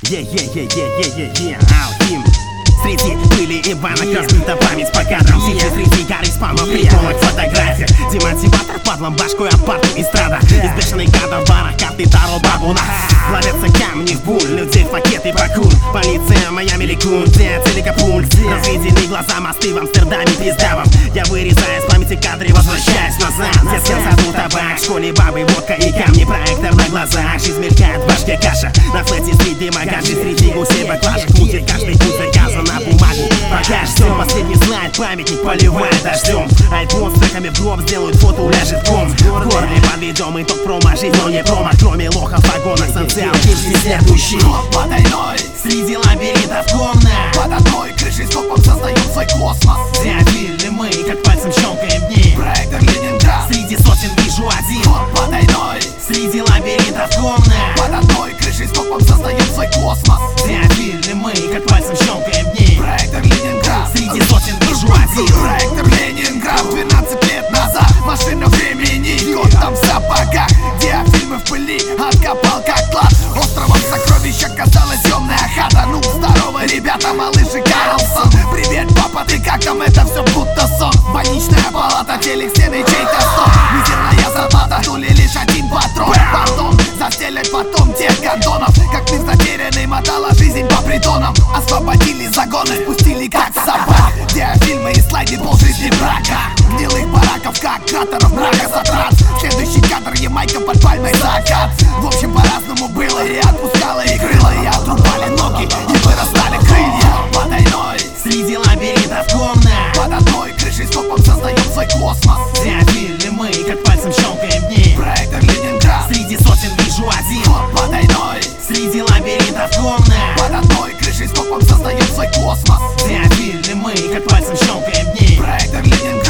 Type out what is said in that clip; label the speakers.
Speaker 1: Алхим. Среди пыли и банок разбита память по кадрам. Сидя среди горы спама, приемок фотографий. Демотиватор под ламбашку, аппарту эстрада. Из бешеных гадов в барах карты Таро Бабуна. Плавятся камни в буль, людей в пакеты бакун. Полиция, Майами ликует, телекопульт. Разведены глаза, мосты в Амстердаме пиздавом. Я вырезаю с памяти кадры, возвращаюсь назад. В детском саду табак, в школе бабы, водка и камни. Проектор на глазах, жизнь мелькает в башке каша. На флете среди магажи, среди гусей баклажек. Мутит каждый путь завязан на бумагу. Пока ждем, последний слайд, памятник поливает дождем. Альбом с треками в гроб, сделают фото, уляжет ком. В горле подведем итог промо, жизнь, но не промо. Кроме лохов в вагонах, социалки следующий.
Speaker 2: Потайной
Speaker 1: Среди лабиринтов комнат,
Speaker 2: под одной крышей скопом создаем свой космос.
Speaker 1: Диафильны мы, как пальцем щелкаем дни.
Speaker 2: Проектор Ленинград.
Speaker 1: Среди сотен вижу один.
Speaker 2: Потайной
Speaker 1: Среди лабиринтов комнат,
Speaker 2: под одной крышей скопом создаем свой космос.
Speaker 1: Диафильны мы, как пальцем щелкаем дни.
Speaker 2: Проектор Ленинград.
Speaker 1: Среди сотен вижу один.
Speaker 2: Проектор Ленинград. 12 лет назад машина времени, год там в сапогах. Диафильмы в пыли, откопал как клад. Островом сокровища казалась темная хата. Ну здорово, ребята, малыш и Карлсон. Привет, папа, ты как там? Это все будто сон. Больничная палата, телек, стены, чей-то стол. Мизерная зарплата, тули лишь один патрон. Потом застелят потом тех гондонов. Как ты затерянный мотала жизнь по притонам. Освободили загоны, спустили как собак. Диафильмы и слайды полжизни брака. Гнилых бараков, как кратеров мрака затрат. Следующий кадр, Ямайка под пальмой закат. В общем, по-разному было, и отпускало, и крыло, и отрубали ноги, и вырастали крылья. Потайной
Speaker 1: Среди лабиринтов комнат,
Speaker 2: под одной крышей скопом создаем свой космос.
Speaker 1: Диафильны мы, как пальцем щелкаем дни.
Speaker 2: Проектор Ленинград.
Speaker 1: Среди сотен вижу один.
Speaker 2: Потайной
Speaker 1: Среди лабиринтов комнат,
Speaker 2: под одной крышей скопом создаем свой космос.
Speaker 1: Диафильны мы, как пальцем щелкаем дни.
Speaker 2: Проектор Ленинград.